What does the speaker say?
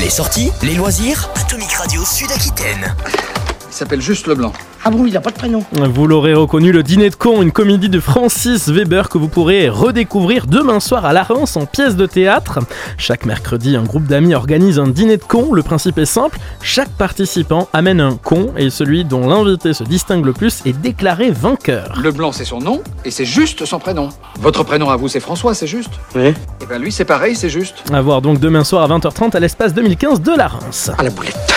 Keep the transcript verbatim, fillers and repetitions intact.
Les sorties, les loisirs, Atomic Radio Sud-Aquitaine. Il s'appelle juste Leblanc. Ah bon, il n'a pas de prénom. Vous l'aurez reconnu, le Dîner de cons, une comédie de Francis Weber que vous pourrez redécouvrir demain soir à Larens en pièce de théâtre. Chaque mercredi, un groupe d'amis organise un dîner de cons. Le principe est simple, chaque participant amène un con et celui dont l'invité se distingue le plus est déclaré vainqueur. Leblanc, c'est son nom et c'est juste son prénom. Votre prénom à vous, c'est François, c'est juste? Oui. Et ben lui, c'est pareil, c'est juste. À voir donc demain soir à vingt heures trente à l'espace deux mille quinze de Larens. À la boulette.